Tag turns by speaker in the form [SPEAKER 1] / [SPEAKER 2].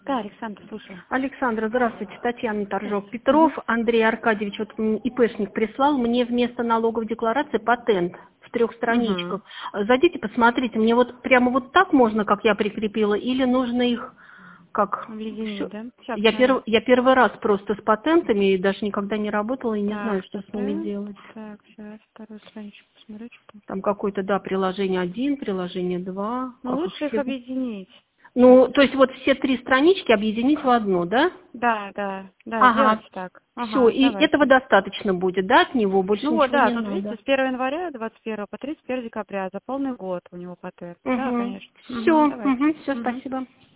[SPEAKER 1] Да, Александр, слушаю.
[SPEAKER 2] Александра, здравствуйте. Татьяна Торжок-Петров. Андрей Аркадьевич, вот ИПшник прислал мне вместо налоговой декларации патент в 3 страничках. Зайдите, посмотрите, мне вот прямо вот так можно, как я прикрепила, или нужно их как...
[SPEAKER 1] Объединить, да? Сейчас,
[SPEAKER 2] Я первый раз просто с патентами, и даже никогда не работала, и не
[SPEAKER 1] так,
[SPEAKER 2] знаю, что с ними делать.
[SPEAKER 1] Так, сейчас вторую страничку посмотрю, что.
[SPEAKER 2] Там какое-то, да, приложение 1, приложение 2.
[SPEAKER 1] Ну, лучше их объединить.
[SPEAKER 2] Ну, то есть вот все 3 странички объединить в одну, да?
[SPEAKER 1] Да,
[SPEAKER 2] Ага,
[SPEAKER 1] сделайте так.
[SPEAKER 2] все, и
[SPEAKER 1] Давайте.
[SPEAKER 2] этого достаточно будет, да, от него? Больше
[SPEAKER 1] Ну вот,
[SPEAKER 2] ничего
[SPEAKER 1] да,
[SPEAKER 2] не
[SPEAKER 1] тут
[SPEAKER 2] надо.
[SPEAKER 1] видите, с 1 января 21 по 31 декабря, за полный год у него патент. Да, конечно.
[SPEAKER 2] Все,
[SPEAKER 1] Давайте.
[SPEAKER 2] все, спасибо.